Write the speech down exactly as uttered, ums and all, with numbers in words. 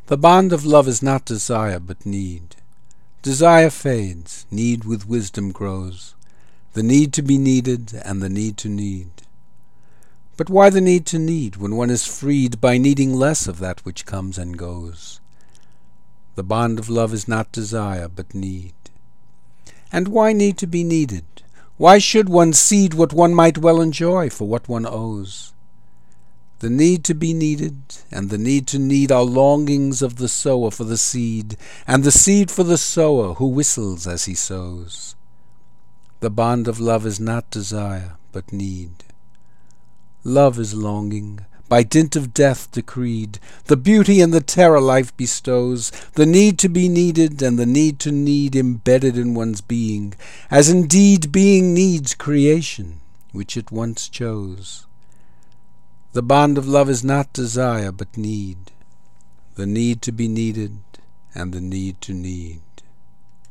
The bond of love is not desire, but need. Desire fades, need with wisdom grows, the need to be needed and the need to need. But why the need to need, when one is freed by needing less of that which comes and goes? The bond of love is not desire, but need. And why need to be needed? Why should one cede what one might well enjoy for what one owes? The need to be needed and the need to need are longings of the sower for the seed, and the seed for the sower who whistles as he sows. The bond of love is not desire, but need. Love is longing, by dint of death decreed, the beauty and the terror life bestows, the need to be needed and the need to need embedded in one's being, as indeed being needs creation, which it once chose. The bond of love is not desire, but need, the need to be needed and the need to need.